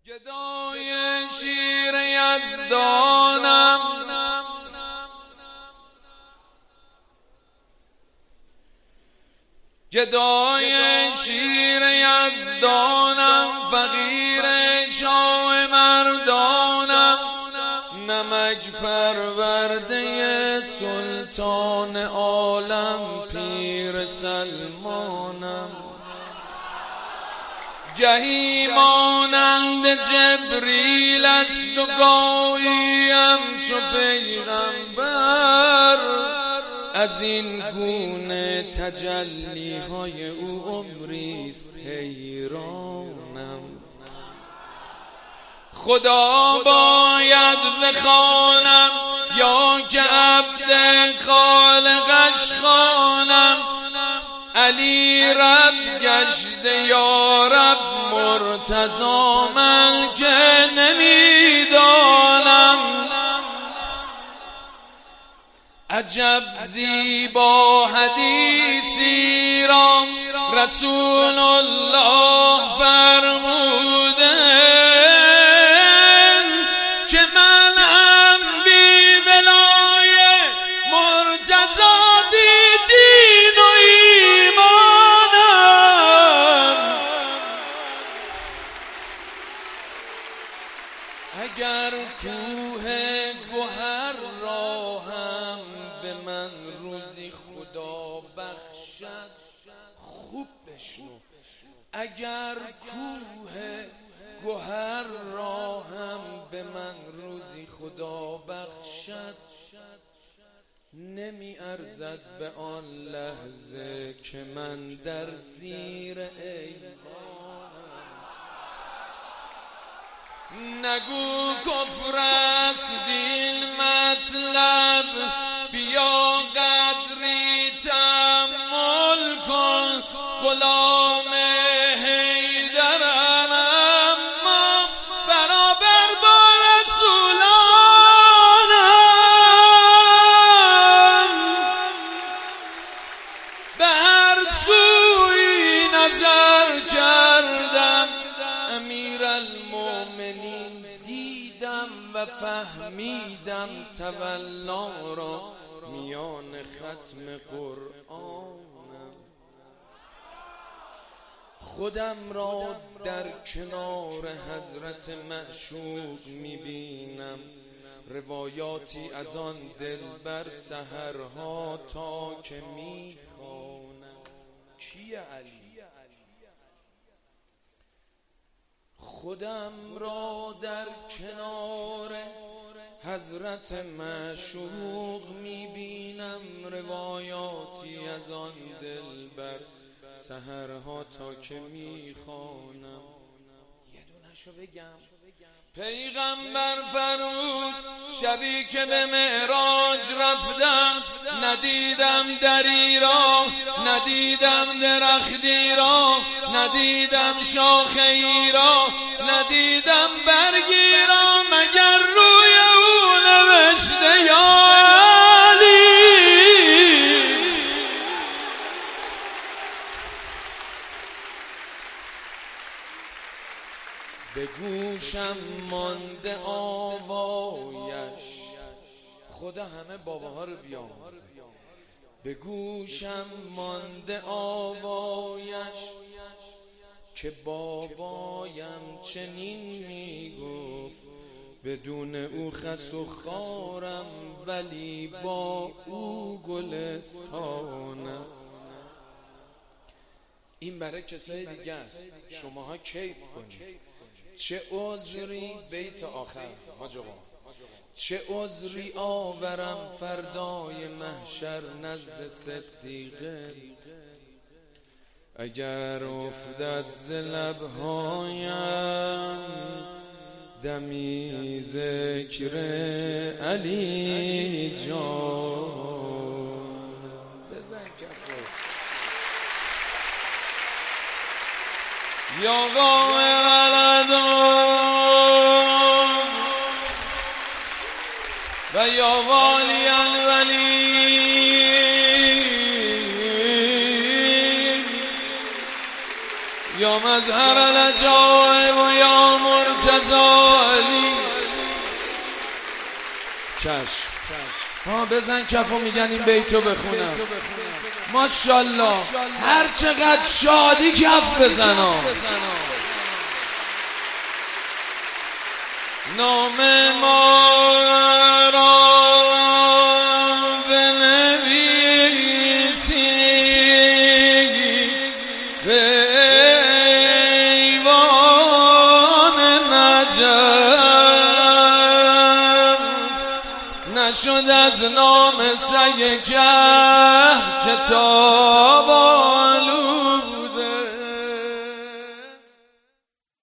گدای شیر یزدانم، گدای شیر یزدانم، فقیر شاه مردانم، نمک پرورده سلطان عالم پیر سلمانم. گهی مانند جبریل است و گاهی همچو پیغمبر، از این گونه تجلی های او عمریست حیرانم. خدا باید بخوانم یا که عبد خالقش خوانم، علی رب گشته یا رب مرتضی من که نمیدانم. عجب زیبا حدیثی را رسول الله فرموده که من هم بی ولای مرتضی بی دین و ایمانم. اگر کوه گوهر را هم به من روزی خدا بخشد، خوب بشنو، اگر کوه گوهر را هم به من روزی خدا بخشد، نمی ارزد به آن لحظه که من در زیر ایوانم. نگو کفر است این مطلب، بیا قدری تأمل کن. غلام حیدرم اما برابر با رسولانم. به هر سوی نظر کردم امیرالمومنین دیدم و فهمیدم تولا را میان ختم قرآنم. خودم را در کنار حضرت معشوق میبینم، روایاتی از آن دلبر سحرها تا که میخوانم. کیه علی؟ خودم را در کنار حضرت معشوق میبینم، روایاتی از آن دلبر سحرها تا که میخوانم. یه دونشو بگم. پیغمبر فرمود شبی که به معراج رفتم، ندیدم دری را، ندیدم درختی را، ندیدم شاخه‌ای را، ندیدم برگی را، مگر روی او نوشته یا علی. به گوشم مانده آوایش، خدا همه باباها رو بیامرزه. به گوشم مانده آوایش که بابایم چنین میگفت، بدون او خس و خارم ولی با او گلستانم. این برای کسای دیگه است، شماها کیف کنید. چه عذری بیت آخر حاجبا، چه عذری آورم فردای محشر نزد صدیقه، اگر افتد ز لبهایم دمی ذکر علی جان. بزن کفو یا قائل و یا والی الولی یا مظهر العجائب و یا مرتضی چشم بزن کفو میگن این بیتو بخونم. ماشاءالله هر چقدر شادی کف بزنا. نام ما را بنویسی به ایوان نجف، نشد از نام سگ کهف کتاب آلود.